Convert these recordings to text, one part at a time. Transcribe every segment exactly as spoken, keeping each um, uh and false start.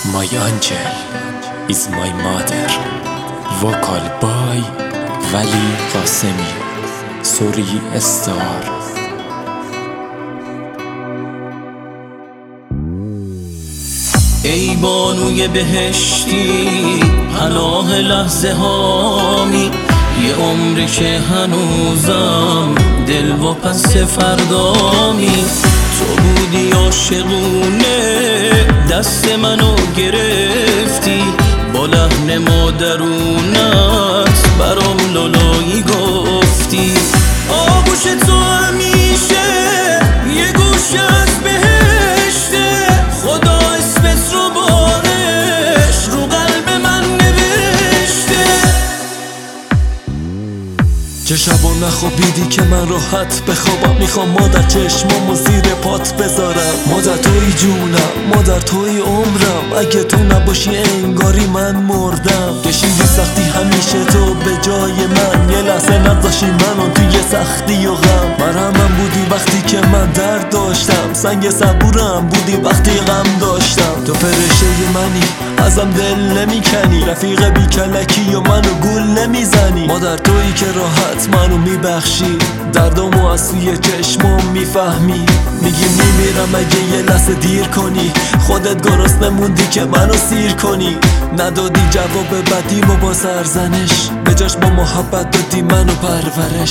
My angel is my mother. Vocal by ولی قاسمی. سوری استار. ای بانوی بهشتی پناه لحظه هامی، یه عمری که هنوزم دل و پس فردامی. تو بودی عاشقونه دست منو گرفتی، با لحن مادرونت برام لالایی گفتی. آغوش تو همیشه یه گوشه از بهشته، خدا اسمت رو بارش رو قلب من نوشته. چه شبا نخوابیدی که من راحت بخوابم، میخوام مادر چشمامو زیر پات بذارم. مادر توی جونم، مادر توی عمرم، اگه تو نباشی انگاری من مردم. کشیدی سختی همیشه تو به جای من، یه لحظه نذاشی منو توی سختی و غم. مرهمم بودی وقتی که من درد داشتم، سنگ صبورم بودی وقتی غم داشتم. تو فرشته منی ازم دل نمیکنی، رفیق بی کلکی و منو گول نمیزنی. مادر تویی که راحت منو میبخشی، دردامو از توی چشمام میفهمی. میگی میمیرم اگه یه لحظه دیر کنی، خودت گرسنه موندی که منو سیر کنی. ندادی جواب بدیمو با سرزنش، به جاش با محبت دادی منو پرورش.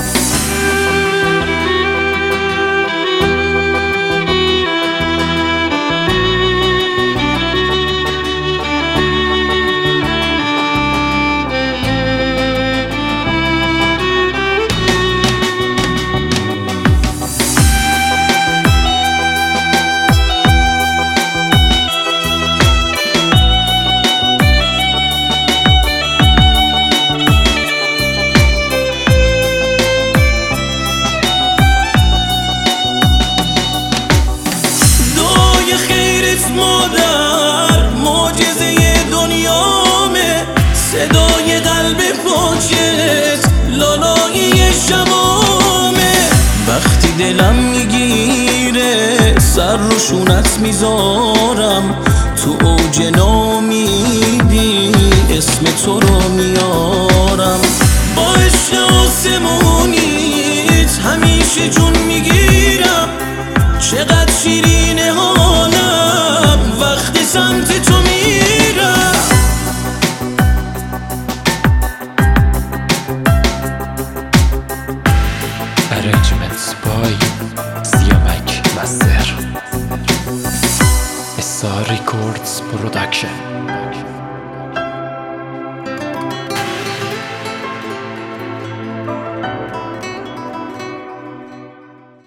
مادر معجزه دنیامه، صدای قلب پاکت لالایی شمامه. وقتی دلم میگیره سر رو شونت میذارم، تو اوج نامیدی اسم تو رو میارم. با عشق آسمونیت همیشه جون میگیرم، چقدر شیرینه حالم وقتی سمت تو میرم. Arrangements by Siamak Master. S R Records Production.